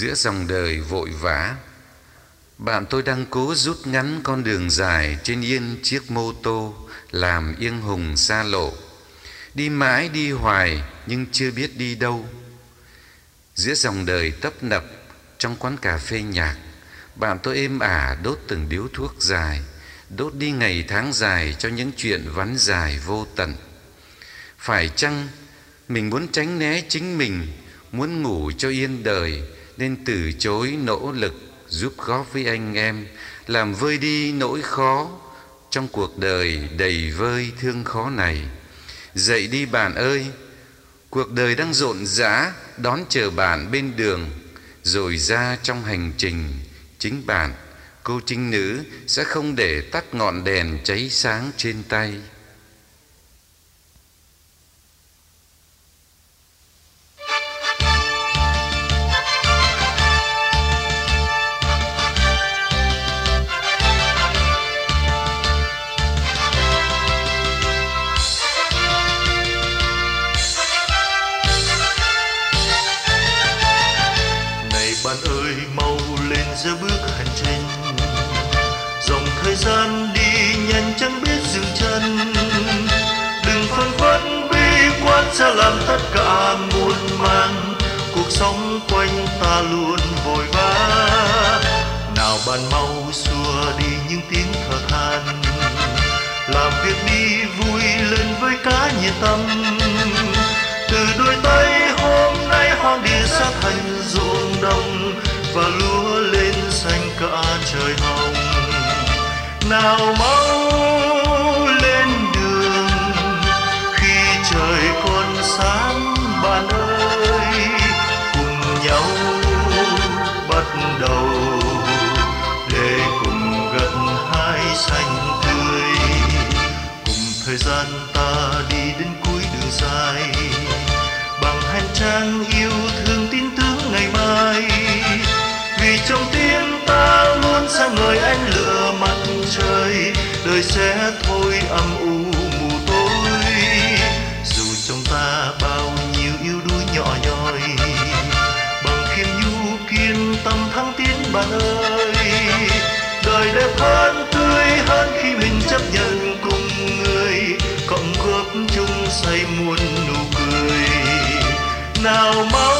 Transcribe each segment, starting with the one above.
Giữa dòng đời vội vã, bạn tôi đang cố rút ngắn con đường dài trên yên chiếc mô tô làm yên hùng xa lộ. Đi mãi đi hoài nhưng chưa biết đi đâu. Giữa dòng đời tấp nập trong quán cà phê nhạc, bạn tôi êm ả đốt từng điếu thuốc dài, đốt đi ngày tháng dài cho những chuyện vắn dài vô tận. Phải chăng mình muốn tránh né chính mình, muốn ngủ cho yên đời, nên từ chối nỗ lực giúp góp với anh em, làm vơi đi nỗi khó trong cuộc đời đầy vơi thương khó này. Dậy đi bạn ơi, cuộc đời đang rộn rã đón chờ bạn bên đường. Rồi ra trong hành trình, chính bạn, cô trinh nữ, sẽ không để tắt ngọn đèn cháy sáng trên tay. Bạn ơi mau lên giữa bước hành trình, dòng thời gian đi nhanh chẳng biết dừng chân. Đừng phân vân bi quan sẽ làm tất cả muôn màng, cuộc sống quanh ta luôn vội vã. Nào bạn mau xua đi những tiếng thở than, làm việc đi vui lên với cả nhiệt tâm. Từ đôi tay hôm nay hoang địa sát thành ruộng đồng, và lúa lên xanh cả trời hồng. Nào mau lên đường khi trời còn sáng bạn ơi, cùng nhau bắt đầu để cùng gặt hái xanh tươi. Cùng thời gian ta đi đến cuối đường dài, bằng hành trang yêu thương tin tưởng ngày mai. Vì trong tim ta luôn sáng ngời ánh lửa mặt trời, đời sẽ thôi âm u mù tối. Dù trong ta bao nhiêu yếu đuối nhỏ nhoi, bằng khiêm nhu kiên tâm thăng tiến bạn ơi. Đời đẹp hơn tươi hơn khi mình chấp nhận cùng người, cộng góp chung xây muôn nụ cười. Nào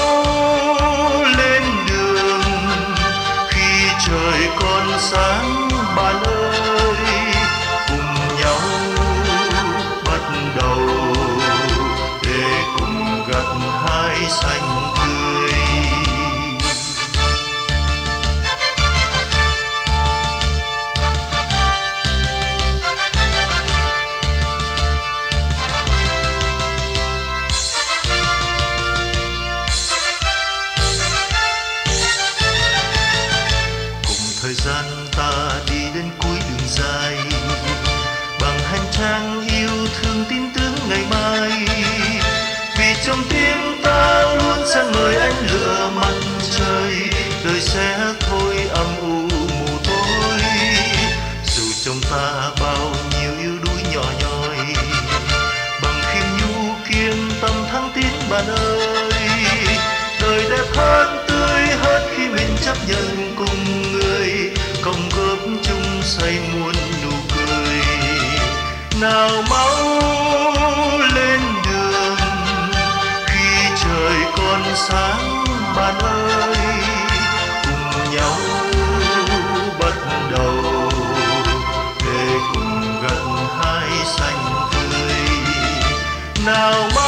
mau lên đường khi trời còn sáng bạn ơi, cùng nhau bắt đầu để cùng gặt hái xanh tươi. Thời gian ta đi đến cuối đường dài, bằng hành trang yêu thương tin tưởng ngày mai. Vì trong tim ta luôn sáng ngời ánh lửa mặt trời, đời sẽ thôi âm u mù tối. Dù trong ta bao nhiêu yếu đuối nhỏ nhoi, bằng khiêm nhu kiên tâm thăng tiến bạn ơi. Đời đẹp hơn tươi hơn khi mình chấp nhận cùng người, cộng góp chung xây muôn nụ cười. Nào mau lên đường khi trời còn sáng bạn ơi, cùng nhau bắt đầu để cùng gặt hái xanh tươi. Nào